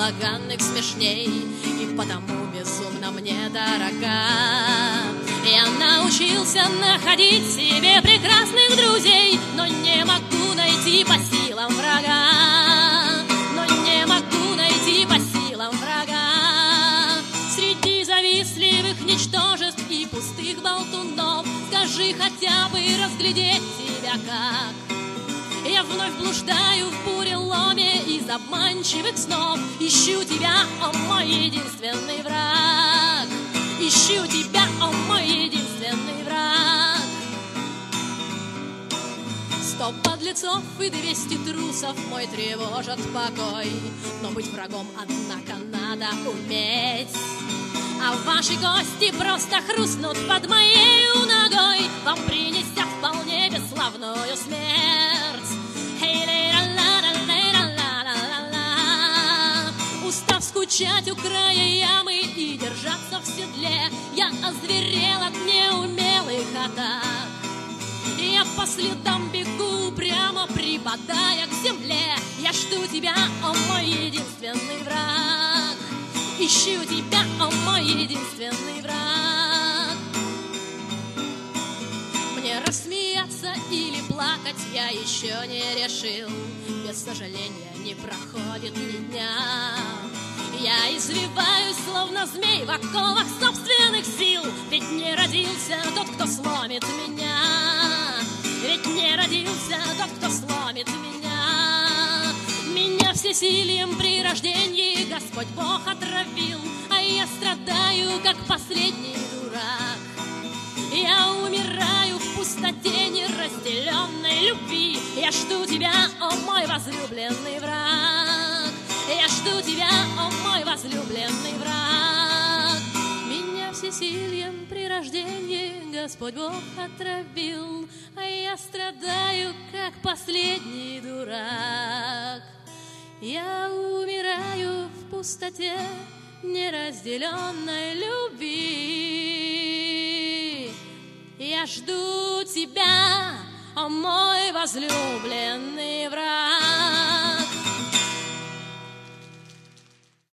балаганных смешней, и потому безумно мне дорога. Я научился находить себе прекрасных друзей, но не могу найти по силам врага. Но не могу найти по силам врага. Среди завистливых ничтожеств и пустых болтунов скажи хотя бы разглядеть тебя как. Я вновь блуждаю в буреломе из обманчивых снов. Ищу тебя, о мой единственный враг. Ищу тебя, о мой единственный враг. 100 подлецов и 200 трусов мой тревожат покой. Но быть врагом, однако, надо уметь. А ваши кости просто хрустнут под моей ногой, вам принеся вполне бесславную смерть. Устав скучать у края ямы и держаться в седле, я озверел от неумелых атак. Я по следам бегу, прямо припадая к земле. Я жду тебя, о мой единственный враг. Ищу тебя, о мой единственный враг. Мне рассмеяться или плакать я еще не решил. Без сожаления не проходит ни дня. Я извиваюсь, словно змей в оковах собственных сил. Ведь не родился тот, кто сломит меня. Ведь не родился тот, кто сломит меня. Меня всесилием при рождении Господь Бог отравил, а я страдаю, как последний дурак. Я умираю в пустоте неразделенной любви. Я жду тебя, о мой возлюбленный враг. Я жду тебя, о мой возлюбленный враг. Меня всесильем при рождении Господь Бог отравил, а я страдаю, как последний дурак. Я умираю в пустоте неразделенной любви. Я жду тебя, о мой возлюбленный враг.